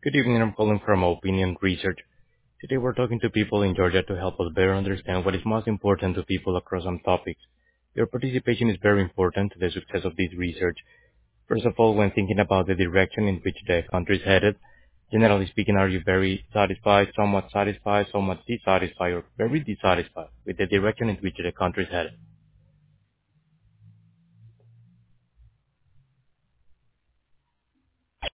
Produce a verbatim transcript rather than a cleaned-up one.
Good evening. I'm calling from Opinion Research. Today we're talking to people in Georgia to help us better understand what is most important to people across some topics. Your participation is very important to the success of this research. First of all, when thinking about the direction in which the country is headed, generally speaking, are you very satisfied, somewhat satisfied, somewhat dissatisfied, or very dissatisfied with the direction in which the country is headed?